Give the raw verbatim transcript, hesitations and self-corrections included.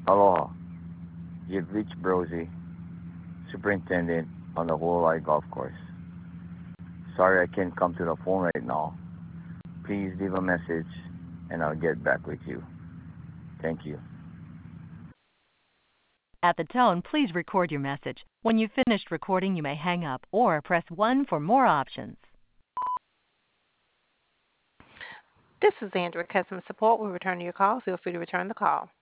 Aloha. You've reached Brosy, Superintendent on the Walleye Golf Course. Sorry I can't come to the phone right now. Please leave a message and I'll get back with you. Thank you. At the tone, please record your message. When you've finished recording, you may hang up or press one for more options. This is Andrea, customer support. We'll return your call. Feel free to return the call.